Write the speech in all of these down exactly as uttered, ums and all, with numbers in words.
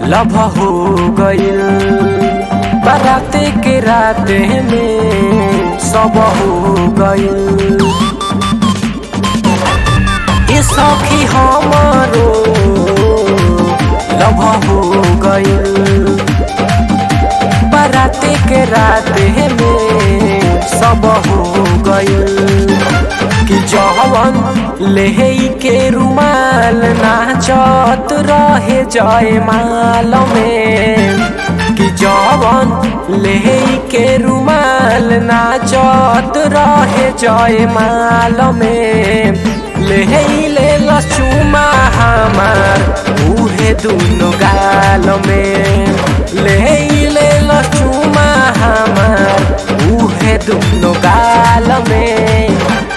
Love हो गइल। बाराते के राते में सब हो गइल। ये सखी हमारो लभ हो गइल। बाराते के राते में सब हो गइल। कि जवन लेहे के रुमाल नाचत रहे जयमाल में। कि जवन लेहे के रुमाल नाचत रहे जयमाल में। लेहे ले लचुमा हमार उहे दुनो गाल में। लेहे ले लचुमा हमार उहे दुनो गाल में।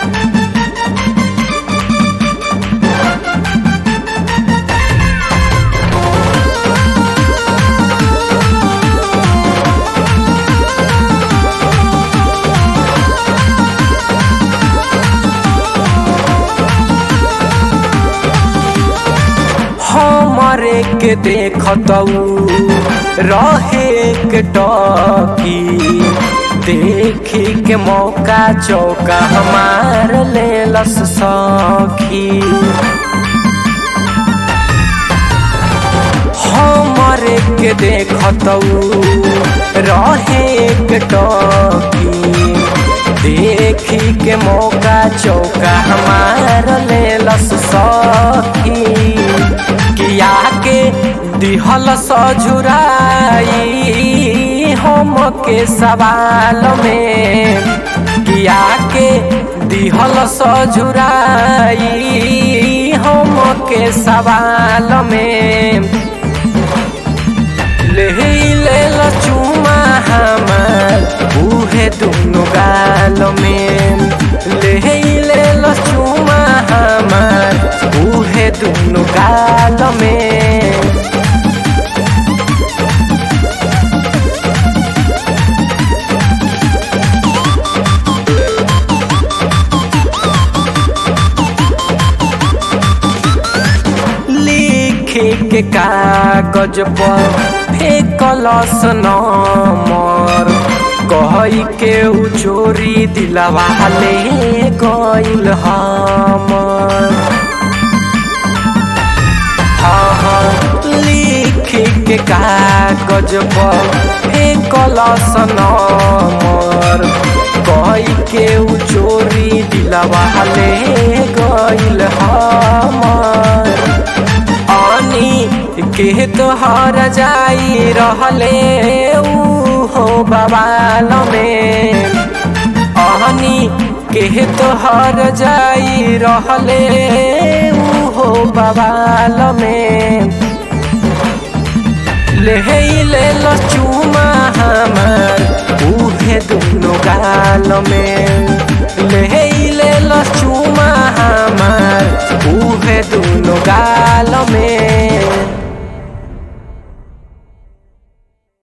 हमरे के देखतऊ रहे के टकी। देखी के मौका चौका हमार लेलस सखी। हमरे के देखतऊ रहे के टकी। देखी के मौका चौका हमार लेलस सखी। किया के दिहल सजुराई हम के सवाल में। किया के दिहल सजुराई हम के सवाल में। ले ले लचुमा हमार उहे दुनो गाल में। ले ले लचुमा हमार उहे दुनो गाल में। लिखे के कागज पर फेकलस नंबर। कही के उ चोरी दिलवा ले गइल हमर। हाँ हाँ लिखे के कागज पर फेकलस नंबर। कही के उ चोरी दिलवा ले गइल हमर। के तोहर जाई रहले ऊ हो बवाल में। अहनी के तोहर जाई रहले ऊ हो बवाल में। ले ले लचुमा हमार उहे दुनो गाल में।